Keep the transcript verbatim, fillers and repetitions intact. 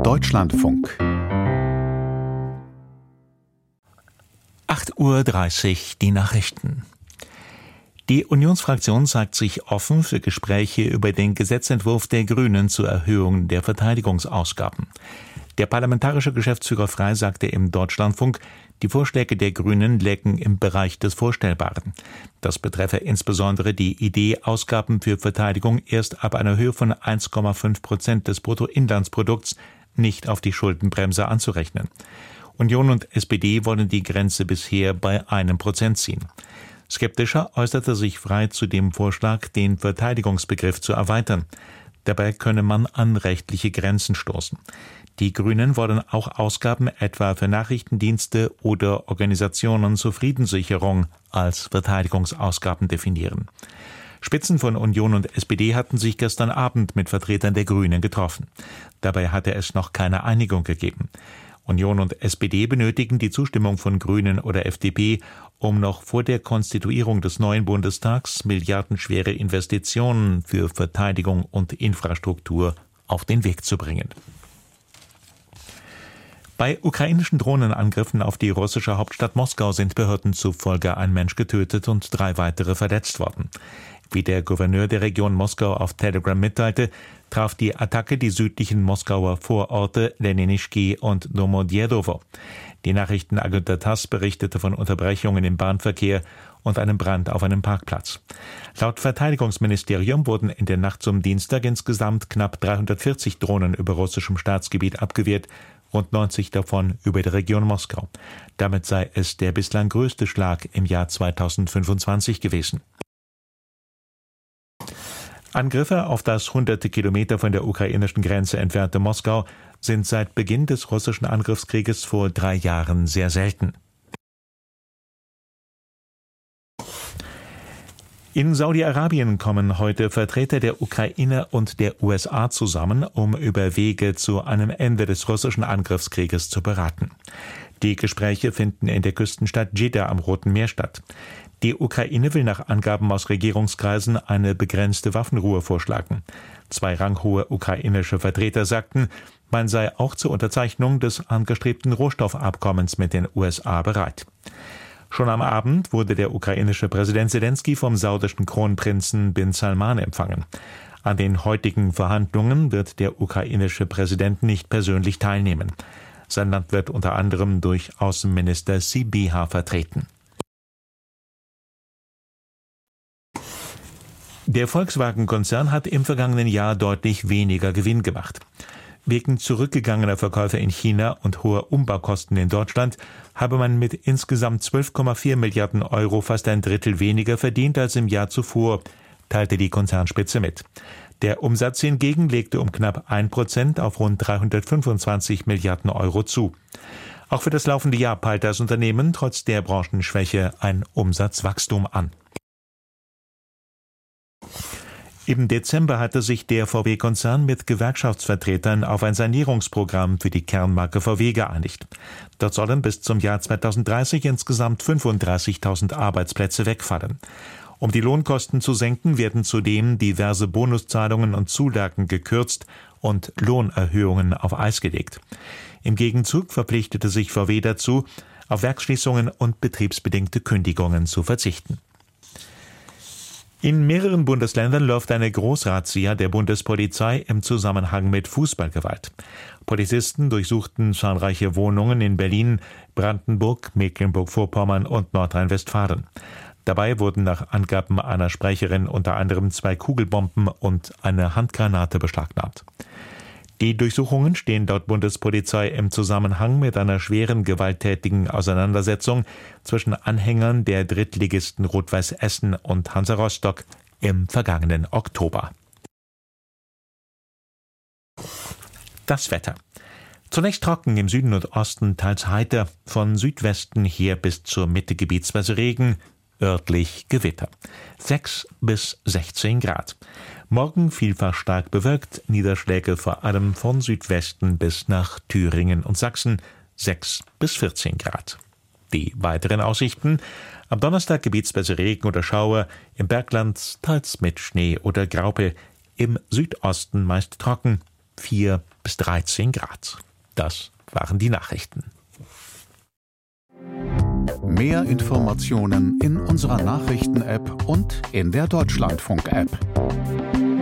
Deutschlandfunk. acht Uhr dreißig, die Nachrichten. Die Unionsfraktion zeigt sich offen für Gespräche über den Gesetzentwurf der Grünen zur Erhöhung der Verteidigungsausgaben. Der parlamentarische Geschäftsführer Frey sagte im Deutschlandfunk, die Vorschläge der Grünen lägen im Bereich des Vorstellbaren. Das betreffe insbesondere die Idee, Ausgaben für Verteidigung erst ab einer Höhe von eins Komma fünf Prozent des Bruttoinlandsprodukts nicht auf die Schuldenbremse anzurechnen. Union und S P D wollen die Grenze bisher bei einem Prozent ziehen. Skeptischer äußerte sich Frey zu dem Vorschlag, den Verteidigungsbegriff zu erweitern. Dabei könne man an rechtliche Grenzen stoßen. Die Grünen wollen auch Ausgaben etwa für Nachrichtendienste oder Organisationen zur Friedenssicherung als Verteidigungsausgaben definieren. Spitzen von Union und S P D hatten sich gestern Abend mit Vertretern der Grünen getroffen. Dabei hatte es noch keine Einigung gegeben. Union und S P D benötigen die Zustimmung von Grünen oder F D P, um noch vor der Konstituierung des neuen Bundestags milliardenschwere Investitionen für Verteidigung und Infrastruktur auf den Weg zu bringen. Bei ukrainischen Drohnenangriffen auf die russische Hauptstadt Moskau sind Behörden zufolge ein Mensch getötet und drei weitere verletzt worden. Wie der Gouverneur der Region Moskau auf Telegram mitteilte, traf die Attacke die südlichen Moskauer Vororte Leninischki und Domodjedowo. Die Nachrichtenagentur TASS berichtete von Unterbrechungen im Bahnverkehr und einem Brand auf einem Parkplatz. Laut Verteidigungsministerium wurden in der Nacht zum Dienstag insgesamt knapp dreihundertvierzig Drohnen über russischem Staatsgebiet abgewehrt, rund neunzig davon über der Region Moskau. Damit sei es der bislang größte Schlag im Jahr zweitausendfünfundzwanzig gewesen. Angriffe auf das hunderte Kilometer von der ukrainischen Grenze entfernte Moskau sind seit Beginn des russischen Angriffskrieges vor drei Jahren sehr selten. In Saudi-Arabien kommen heute Vertreter der Ukraine und der U S A zusammen, um über Wege zu einem Ende des russischen Angriffskrieges zu beraten. Die Gespräche finden in der Küstenstadt Dschidda am Roten Meer statt. Die Ukraine will nach Angaben aus Regierungskreisen eine begrenzte Waffenruhe vorschlagen. Zwei ranghohe ukrainische Vertreter sagten, man sei auch zur Unterzeichnung des angestrebten Rohstoffabkommens mit den U S A bereit. Schon am Abend wurde der ukrainische Präsident Selenskyj vom saudischen Kronprinzen Bin Salman empfangen. An den heutigen Verhandlungen wird der ukrainische Präsident nicht persönlich teilnehmen. Sein Land wird unter anderem durch Außenminister Sybiha vertreten. Der Volkswagen-Konzern hat im vergangenen Jahr deutlich weniger Gewinn gemacht. Wegen zurückgegangener Verkäufe in China und hoher Umbaukosten in Deutschland habe man mit insgesamt zwölf Komma vier Milliarden Euro fast ein Drittel weniger verdient als im Jahr zuvor, teilte die Konzernspitze mit. Der Umsatz hingegen legte um knapp ein Prozent auf rund dreihundertfünfundzwanzig Milliarden Euro zu. Auch für das laufende Jahr peilt das Unternehmen trotz der Branchenschwäche ein Umsatzwachstum an. Im Dezember hatte sich der V W-Konzern mit Gewerkschaftsvertretern auf ein Sanierungsprogramm für die Kernmarke V W geeinigt. Dort sollen bis zum Jahr zweitausenddreißig insgesamt fünfunddreißigtausend Arbeitsplätze wegfallen. Um die Lohnkosten zu senken, werden zudem diverse Bonuszahlungen und Zulagen gekürzt und Lohnerhöhungen auf Eis gelegt. Im Gegenzug verpflichtete sich V W dazu, auf Werksschließungen und betriebsbedingte Kündigungen zu verzichten. In mehreren Bundesländern läuft eine Großrazzia der Bundespolizei im Zusammenhang mit Fußballgewalt. Polizisten durchsuchten zahlreiche Wohnungen in Berlin, Brandenburg, Mecklenburg-Vorpommern und Nordrhein-Westfalen. Dabei wurden nach Angaben einer Sprecherin unter anderem zwei Kugelbomben und eine Handgranate beschlagnahmt. Die Durchsuchungen stehen laut Bundespolizei im Zusammenhang mit einer schweren gewalttätigen Auseinandersetzung zwischen Anhängern der Drittligisten Rot-Weiß Essen und Hansa Rostock im vergangenen Oktober. Das Wetter. Zunächst trocken, im Süden und Osten teils heiter, von Südwesten her bis zur Mitte gebietsweise Regen, örtlich Gewitter. sechs bis sechzehn Grad. Morgen vielfach stark bewölkt, Niederschläge vor allem von Südwesten bis nach Thüringen und Sachsen, sechs bis vierzehn Grad. Die weiteren Aussichten: am Donnerstag gebietsweise Regen oder Schauer, im Bergland teils mit Schnee oder Graupel, im Südosten meist trocken, vier bis dreizehn Grad. Das waren die Nachrichten. Mehr Informationen in unserer Nachrichten-App und in der Deutschlandfunk-App.